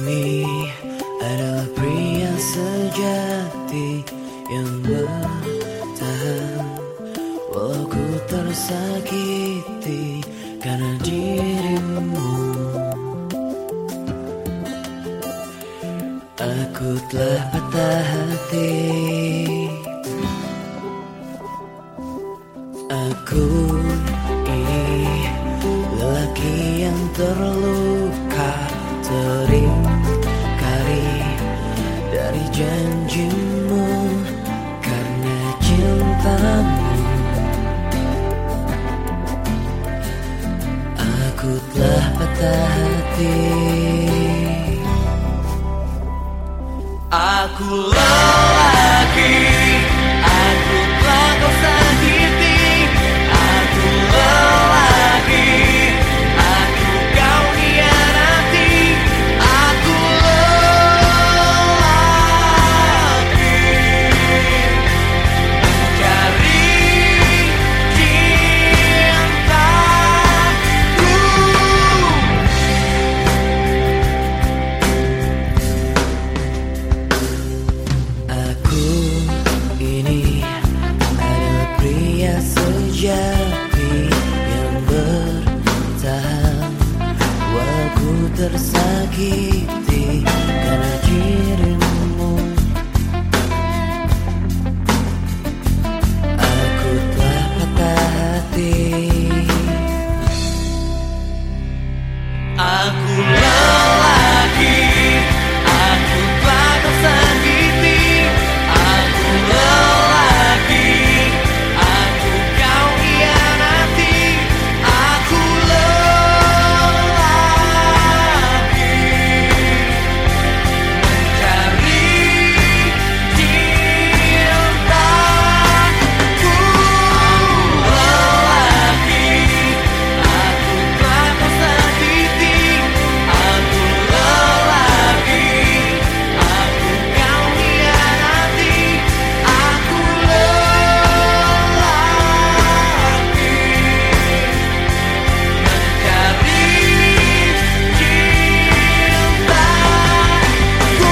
Ini adalah pria sejati yang bertahan, walau ku tersakiti karena dirimu. Aku telah patah hati. Aku ini lelaki yang terluka teringkari dari janjimu karena cintamu. Aku telah patah hati. Aku lelaki, aku telah kau sakiti. Aku lelaki, aku kau hianati. Aku lelaki, mencari cintaku. Aku ini adalah pria sejati yang bertahan, walau ku tersakiti karena dirimu. Aku telah patah hati. Aku lelaki, aku telah tersakiti. Aku lelaki, aku kau hianati. Aku lelaki, mencari cintaku. Lelaki, aku telah tersakiti. Aku lelaki, aku kau hianati. Aku lelaki, mencari cintaku.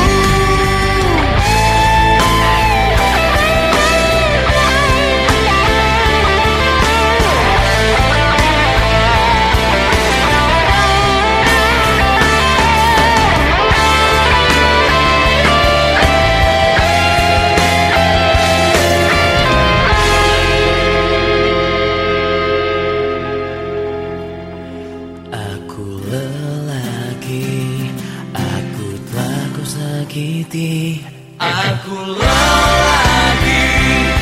Aku lelaki, aku telah kau sakiti. Aku lelaki,